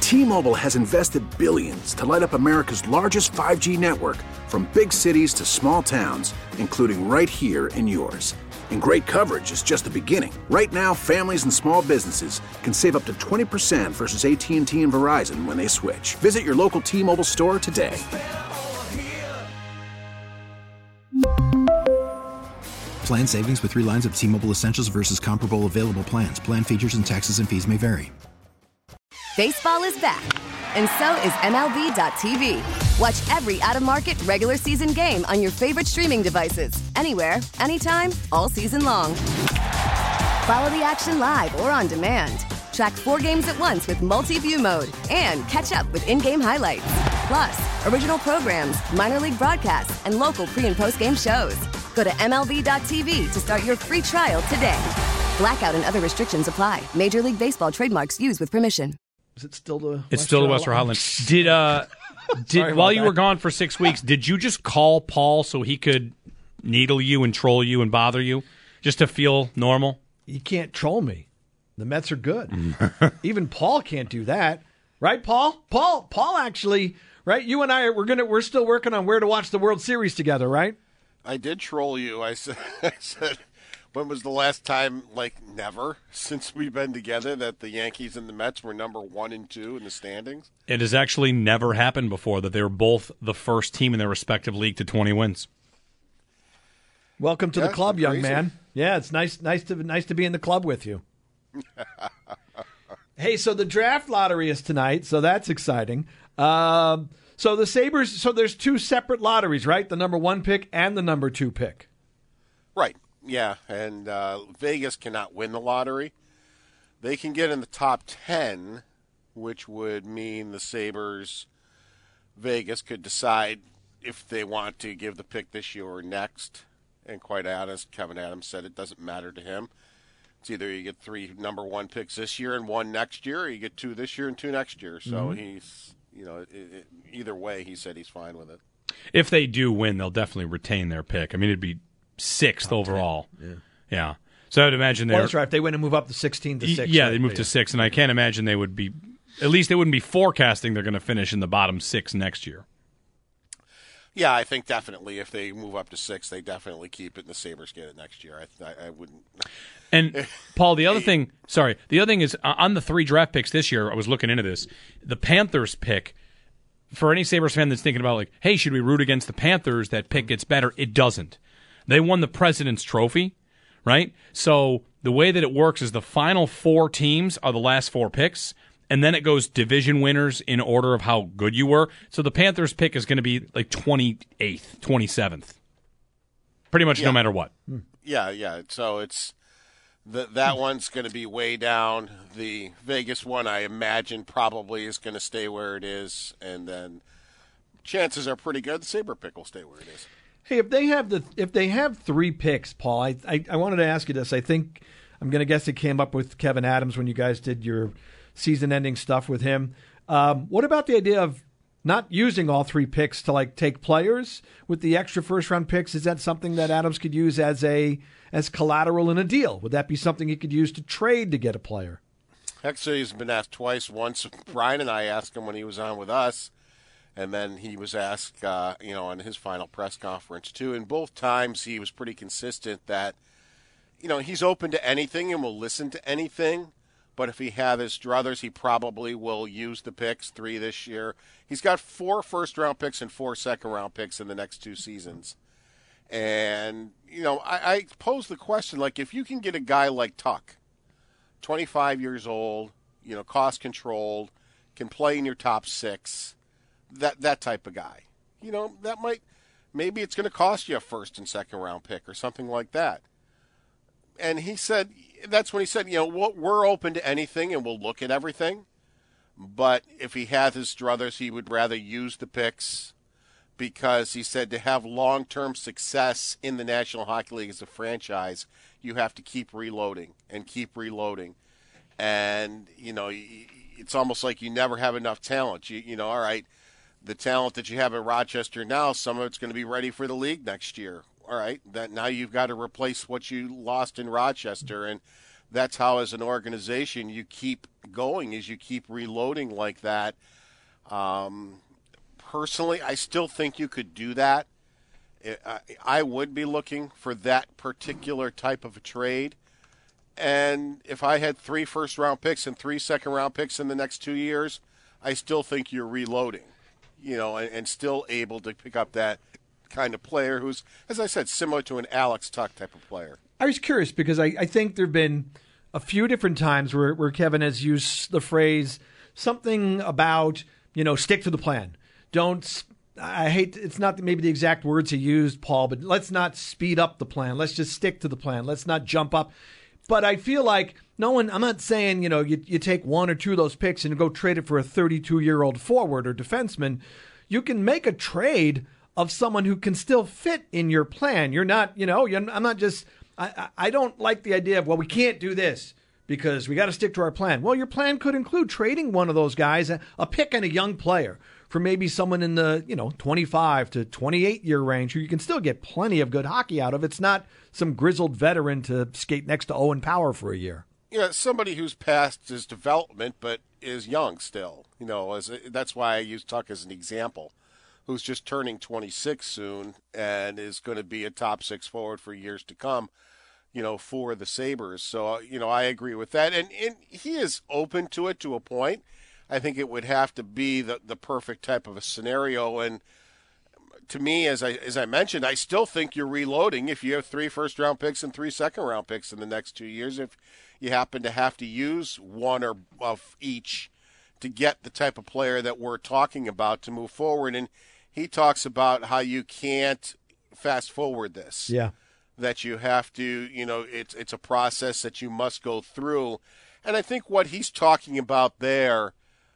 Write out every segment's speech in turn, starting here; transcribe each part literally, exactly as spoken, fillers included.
T-Mobile has invested billions to light up America's largest five G network, from big cities to small towns, including right here in yours. And great coverage is just the beginning. Right now, families and small businesses can save up to twenty percent versus A T and T and Verizon when they switch. Visit your local T-Mobile store today. Plan savings with three lines of T-Mobile Essentials versus comparable available plans. Plan features and taxes and fees may vary. Baseball is back, and so is M L B dot T V. Watch every out-of-market regular season game on your favorite streaming devices, anywhere, anytime, all season long. Follow the action live or on demand. Track four games at once with multi-view mode and catch up with in-game highlights. Plus, original programs, minor league broadcasts, and local pre- and post-game shows. Go to M L B dot T V to start your free trial today. Blackout and other restrictions apply. Major League Baseball trademarks used with permission. Is it still the It's still the Western Highlands. Did uh did while you that. were gone for six weeks, did you just call Paul so he could needle you and troll you and bother you just to feel normal? You can't troll me. The Mets are good. Even Paul can't do that. Right, Paul? Paul Paul actually, right? You and I are we're gonna we're still working on where to watch the World Series together, right? I did troll you. I said I said when was the last time, like never, since we've been together, that the Yankees and the Mets were number one and two in the standings? It has actually never happened before that they were both the first team in their respective league to twenty wins. Welcome to Yeah, the club, young crazy. man. Yeah, it's nice nice to nice to be in the club with you. Hey, so the draft lottery is tonight, so that's exciting. Um, so the Sabres, so there's two separate lotteries, right? The number one pick and the number two pick. Right. Yeah, and uh, Vegas cannot win the lottery. They can get in the top ten, which would mean the Sabres, Vegas could decide if they want to give the pick this year or next. And quite honest, Kevin Adams said it doesn't matter to him. It's either you get three number one picks this year and one next year, or you get two this year and two next year. So Mm-hmm. he's, you know, it, it, either way, he said he's fine with it. If they do win, they'll definitely retain their pick. I mean, it'd be sixth overall. Yeah. Yeah. So I would imagine they're Well, that's right. If they win and move up to sixteen to six. Yeah, right? they move to six, and I can't imagine they would be. At least they wouldn't be forecasting they're going to finish in the bottom six next year. Yeah, I think definitely if they move up to six, they definitely keep it, and the Sabres get it next year. I, I, I wouldn't. And Paul, the other thing, sorry, the other thing is uh, on the three draft picks this year. I was looking into this. The Panthers pick, for any Sabres fan that's thinking about like, hey, should we root against the Panthers? That pick gets better. It doesn't. They won the President's Trophy, right? So the way that it works is the final four teams are the last four picks, and then it goes division winners in order of how good you were. So the Panthers pick is going to be like twenty-eighth, twenty-seventh, pretty much Yeah. no matter what. Yeah, yeah. So it's the, that one's going to be way down. The Vegas one, I imagine, probably is going to stay where it is, and then chances are pretty good the Sabre pick will stay where it is. Hey, if they have the if they have three picks, Paul, I I, I wanted to ask you this. I think I'm going to guess it came up with Kevin Adams when you guys did your season-ending stuff with him. Um, what about the idea of not using all three picks to like take players with the extra first-round picks? Is that something that Adams could use as a as collateral in a deal? Would that be something he could use to trade to get a player? Actually, he's been asked twice. Once Brian and I asked him when he was on with us, and then he was asked, uh, you know, on his final press conference too. And both times he was pretty consistent that, you know, he's open to anything and will listen to anything. But if he had his druthers, he probably will use the picks, three this year. He's got four first-round picks and four second-round picks in the next two seasons. And, you know, I, I pose the question, like, if you can get a guy like Tuck, twenty-five years old, you know, cost-controlled, can play in your top six, that that type of guy, you know, that might, maybe it's going to cost you a first and second-round pick or something like that. And he said, that's when he said, you know, we're open to anything and we'll look at everything. But if he had his druthers, he would rather use the picks because he said to have long-term success in the National Hockey League as a franchise, you have to keep reloading and keep reloading. And, you know, it's almost like you never have enough talent. You, you know, all right, the talent that you have in Rochester now, some of it's going to be ready for the league next year. All right, that now you've got to replace what you lost in Rochester, and that's how, as an organization, you keep going, is you keep reloading like that. Um, personally, I still think you could do that. I, I would be looking for that particular type of a trade. And if I had three first-round picks and three second-round picks in the next two years, I still think you're reloading, you know, and, and still able to pick up that kind of player who's, as I said, similar to an Alex Tuck type of player. I was curious because I, I think there have been a few different times where, where Kevin has used the phrase something about, you know, stick to the plan. Don't, I hate, it's not maybe the exact words he used, Paul, but let's not speed up the plan. Let's just stick to the plan. Let's not jump up. But I feel like no one, I'm not saying, you know, you, you take one or two of those picks and go trade it for a thirty-two-year-old forward or defenseman. You can make a trade of someone who can still fit in your plan. You're not, you know, you're, I'm not just, I, I don't like the idea of, well, we can't do this because we got to stick to our plan. Well, your plan could include trading one of those guys, a, a pick and a young player, for maybe someone in the, you know, twenty-five to twenty-eight year range who you can still get plenty of good hockey out of. It's not some grizzled veteran to skate next to Owen Power for a year. Yeah, somebody who's past his development but is young still. You know, as a, that's why I use Tuck as an example, who's just turning twenty-six soon and is going to be a top six forward for years to come, you know, for the Sabres. So, you know, I agree with that. And, and he is open to it to a point. I think it would have to be the, the perfect type of a scenario. And to me, as I as I mentioned, I still think you're reloading if you have three first-round picks and three second-round picks in the next two years. If you happen to have to use one or of each to get the type of player that we're talking about to move forward. And he talks about how you can't fast-forward this. Yeah. That you have to, you know, it's it's a process that you must go through. And I think what he's talking about there,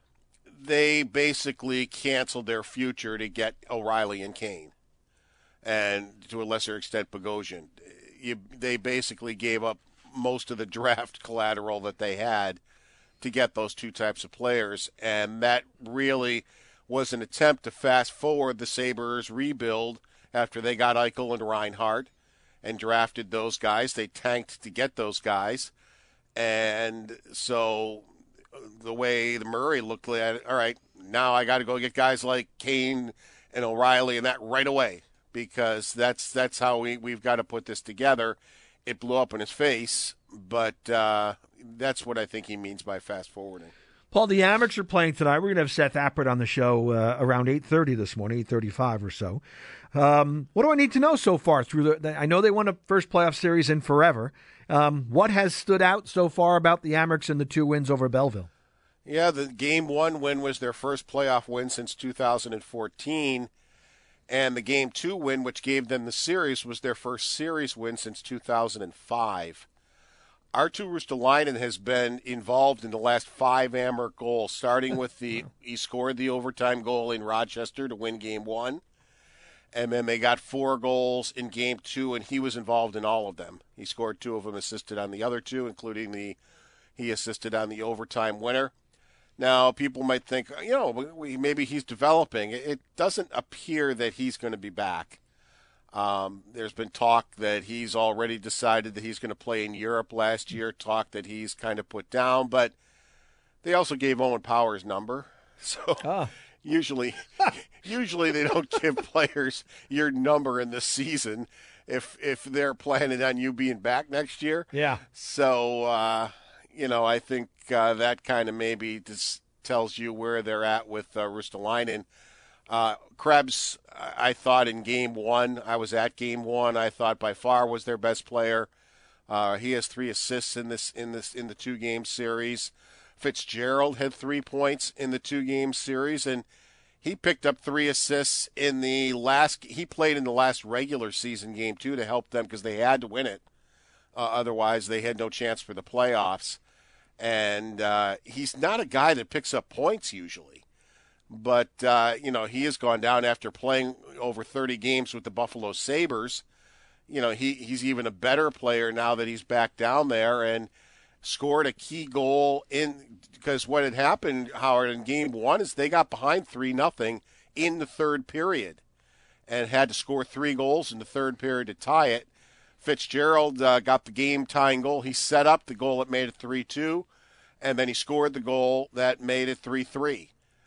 they basically canceled their future to get O'Reilly and Kane, and to a lesser extent Bogosian. You, they basically gave up most of the draft collateral that they had to get those two types of players, and that really was an attempt to fast forward the Sabres rebuild after they got Eichel and Reinhart and drafted those guys. They tanked to get those guys, and so the way the Murray looked at it, all right, now I got to go get guys like Kane and O'Reilly and that right away, because that's that's how we, we've got to put this together. It blew up in his face, but uh, that's what I think he means by fast forwarding. Paul, the Amerks are playing tonight. We're going to have Seth Appert on the show uh, around eight thirty this morning, eight thirty-five or so. Um, what do I need to know so far? Through the, I know they won a first playoff series in forever. Um, what has stood out so far about the Amerks and the two wins over Belleville? Yeah, the game one win was their first playoff win since two thousand fourteen, and the game two win, which gave them the series, was their first series win since two thousand five. Arttu Ruotsalainen has been involved in the last five Amerks goals, starting with the he scored the overtime goal in Rochester to win game one. And then they got four goals in game two, and he was involved in all of them. He scored two of them, assisted on the other two, including the he assisted on the overtime winner. Now, people might think, you know, maybe he's developing. It doesn't appear that he's going to be back. Um, there's been talk that he's already decided that he's going to play in Europe last year, talk that he's kind of put down, but they also gave Owen Power his number. So ah. usually usually they don't give players your number in the season if if they're planning on you being back next year. Yeah. So, uh, you know, I think uh, that kind of maybe just tells you where they're at with uh, Ruotsalainen. Uh, Krebs, I thought in game one, I was at game one, I thought by far was their best player. Uh, he has three assists in this in this in the two game series. Fitzgerald had three points in the two game series, and he picked up three assists in the last. He played in the last regular season game too to help them because they had to win it. Uh, otherwise, they had no chance for the playoffs. And uh, he's not a guy that picks up points usually. But, uh, you know, he has gone down after playing over thirty games with the Buffalo Sabres. You know, he, he's even a better player now that he's back down there and scored a key goal in because what had happened, Howard, in game one is they got behind three nothing in the third period and had to score three goals in the third period to tie it. Fitzgerald uh, got the game-tying goal. He set up the goal that made it three two, and then he scored the goal that made it three three.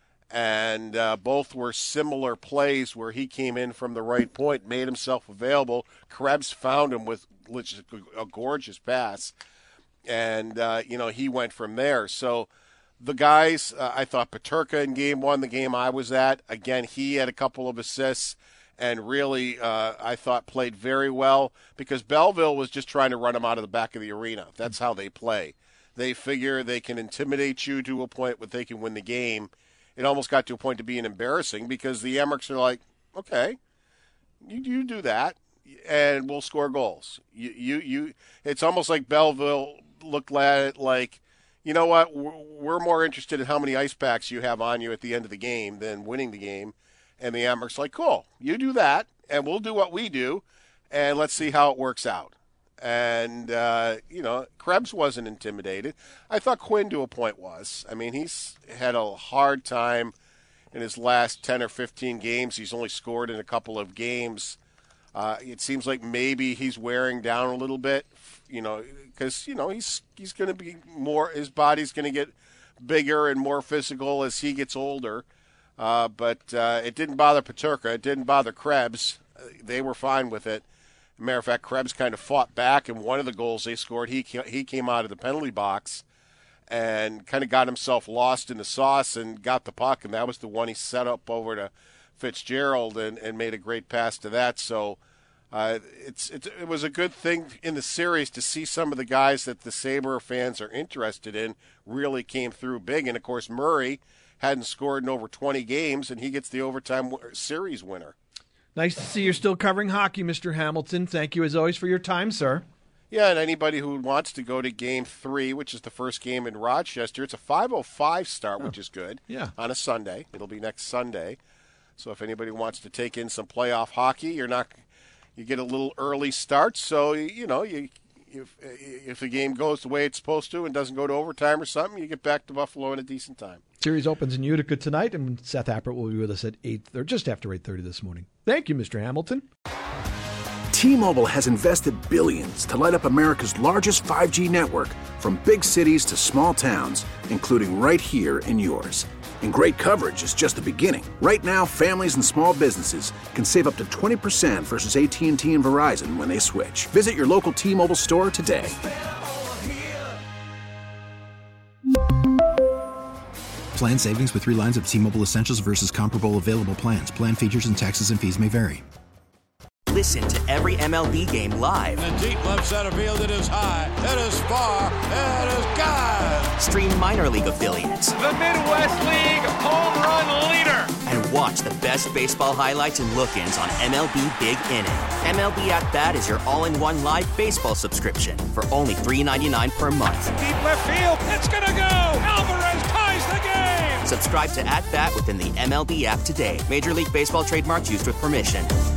And uh, both were similar plays where he came in from the right point, made himself available. Krebs found him with a gorgeous pass, and, uh, you know, he went from there. So the guys, uh, I thought Peterka in game one, the game I was at, again, he had a couple of assists and really, uh, I thought, played very well because Belleville was just trying to run him out of the back of the arena. That's how they play. They figure they can intimidate you to a point where they can win the game. It almost got to a point of being embarrassing because the Emmerichs are like, okay, you, you do that, and we'll score goals. You, you, you. It's almost like Belleville looked at it like, you know what, we're more interested in how many ice packs you have on you at the end of the game than winning the game. And the Emmerichs like, cool, you do that, and we'll do what we do, and let's see how it works out. And, uh, you know, Krebs wasn't intimidated. I thought Quinn to a point was. I mean, he's had a hard time in his last ten or fifteen games. He's only scored in a couple of games. Uh, it seems like maybe he's wearing down a little bit, you know, because, you know, he's he's going to be more, his body's going to get bigger and more physical as he gets older. Uh, but uh, it didn't bother Peterka. It didn't bother Krebs. They were fine with it. Matter of fact, Krebs kind of fought back, and one of the goals they scored, he he came out of the penalty box and kind of got himself lost in the sauce and got the puck, and that was the one he set up over to Fitzgerald and, and made a great pass to that. So uh, it's, it's it was a good thing in the series to see some of the guys that the Sabre fans are interested in really came through big. And, of course, Murray hadn't scored in over twenty games, and he gets the overtime series winner. Nice to see you're still covering hockey, Mister Hamilton. Thank you, as always, for your time, sir. Yeah, and anybody who wants to go to Game three, which is the first game in Rochester, it's a five oh five start, oh. which is good, yeah. on a Sunday. It'll be next Sunday. So if anybody wants to take in some playoff hockey, you're not you get a little early start. So, you know, you if if the game goes the way it's supposed to and doesn't go to overtime or something, you get back to Buffalo in a decent time. Series opens in Utica tonight, and Seth Appert will be with us at eight or just after eight thirty this morning. Thank you, Mister Hamilton. T-Mobile has invested billions to light up America's largest five G network, from big cities to small towns, including right here in yours. And great coverage is just the beginning. Right now, families and small businesses can save up to twenty percent versus A T and T and Verizon when they switch. Visit your local T-Mobile store today. Plan savings with three lines of T-Mobile Essentials versus comparable available plans. Plan features and taxes and fees may vary. Listen to every M L B game live. In the deep left center field, it is high, it is far, it is gone. Stream minor league affiliates. The Midwest League home run leader. And watch the best baseball highlights and look-ins on M L B Big Inning. M L B At Bat is your all-in-one live baseball subscription for only three dollars and ninety-nine cents per month. Deep left field, it's gonna go. Alvarez ties the game. Subscribe to At Bat within the M L B app today. Major League Baseball trademarks used with permission.